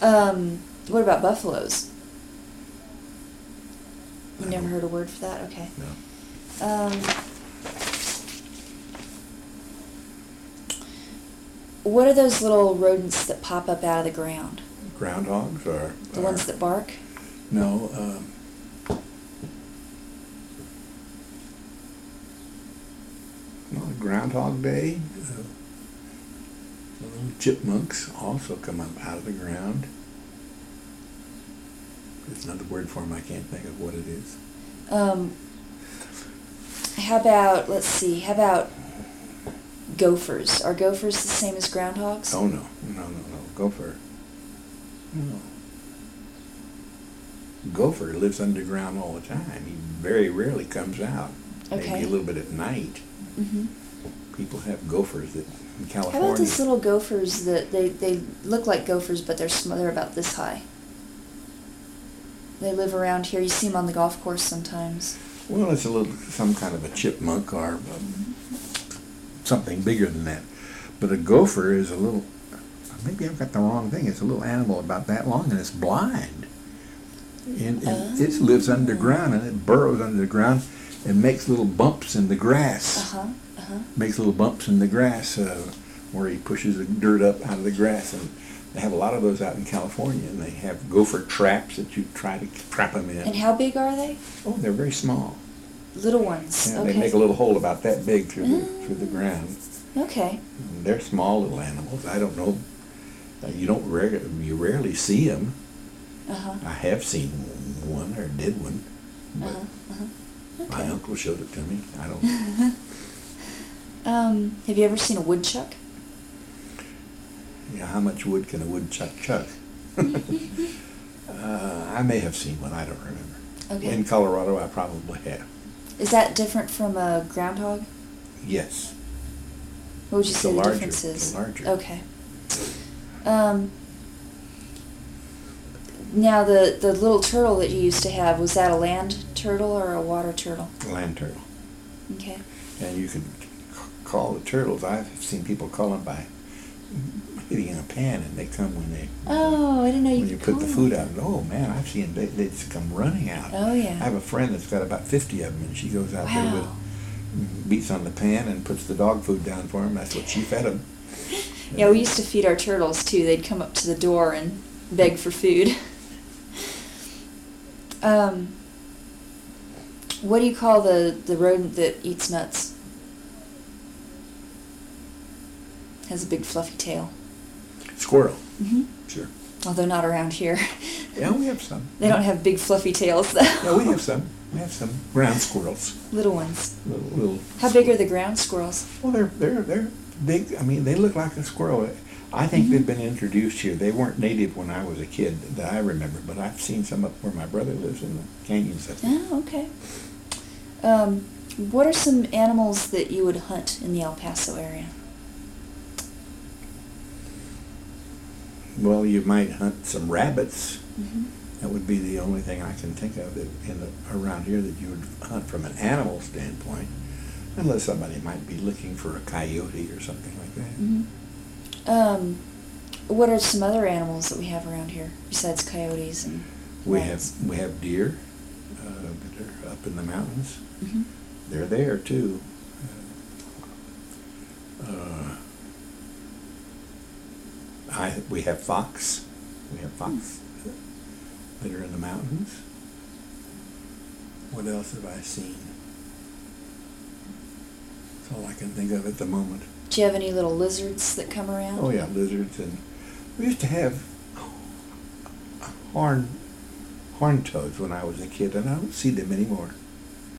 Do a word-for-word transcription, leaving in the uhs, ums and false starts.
Um, what about buffaloes? You I never don't- heard a word for that? Okay. No. Um, what are those little rodents that pop up out of the ground? Groundhogs or... The or ones that bark? No, um... on Groundhog Day, uh, the little chipmunks also come up out of the ground. There's another word for them, I can't think of what it is. Um, how about, let's see, how about gophers? Are gophers the same as groundhogs? Oh, no, no, no, no, gopher. No. Gopher lives underground all the time. He very rarely comes out. Okay. Maybe a little bit at night. Mm-hmm. People have gophers that in How California. about these little gophers that they, they look like gophers, but they're sm- they're about this high? They live around here. You see them on the golf course sometimes. Well, it's a little, some kind of a chipmunk or um, something bigger than that. But a gopher is a little, maybe I've got the wrong thing. It's a little animal about that long and it's blind. And, and Oh. it lives underground and it burrows under the ground and makes little bumps in the grass. Uh-huh, uh-huh. Makes little bumps in the grass uh, where he pushes the dirt up out of the grass. And they have a lot of those out in California, and they have gopher traps that you try to trap them in. And how big are they? Oh, they're very small. Little ones. Yeah, Okay. They make a little hole about that big through the Mm. through the ground. Okay. And they're small little animals. I don't know. uh, You don't rare, you rarely see them. Uh-huh. I have seen one or did one, but Uh-huh. Uh-huh. my Okay. uncle showed it to me. I don't. Um, have you ever seen a woodchuck? Yeah, how much wood can a woodchuck chuck? uh, I may have seen one. I don't remember. Okay. In Colorado, I probably have. Is that different from a groundhog? Yes. What would you The say the, larger- difference is? the larger. Okay. Um, now, the, the little turtle that you used to have, was that a land turtle or a water turtle? Land turtle. Okay. And you can c- call the turtles. I've seen people call them by hitting in a pan, and they come when they Oh, I didn't know you when you could put call the them food that. out. And, oh man, I've seen they they just come running out. Oh, yeah. I have a friend that's got about fifty of them, and she goes out there Wow. with beats on the pan and puts the dog food down for them. That's what she fed them. Yeah, we used to feed our turtles, too. They'd come up to the door and beg for food. um, what do you call the, the rodent that eats nuts? Has a big fluffy tail. Squirrel. Mm-hmm. Sure. Well, they're not around here. Yeah, we have some. They don't have big fluffy tails, though. Yeah, we have some. We have some ground squirrels. Little ones. Little, little. How big are the ground squirrels? Well, they're they're they're big. I mean, they look like a squirrel. I think Mhm. they've been introduced here. They weren't native when I was a kid that I remember, but I've seen some up where my brother lives in the canyons. Up there. Oh, okay. Um, what are some animals that you would hunt in the El Paso area? Well, you might hunt some rabbits. Mm-hmm. That would be the only thing I can think of that in the, around here that you would hunt from an animal standpoint, unless somebody might be looking for a coyote or something like that. Mm-hmm. Um, what are some other animals that we have around here besides coyotes and We rats? have we have deer uh, that are up in the mountains. Mm-hmm. They're there too. Uh, I we have fox. We have fox that are in the mountains. What else have I seen? That's all I can think of at the moment. Do you have any little lizards that come around? Oh yeah, lizards, and we used to have horn horn toads when I was a kid, and I don't see them anymore.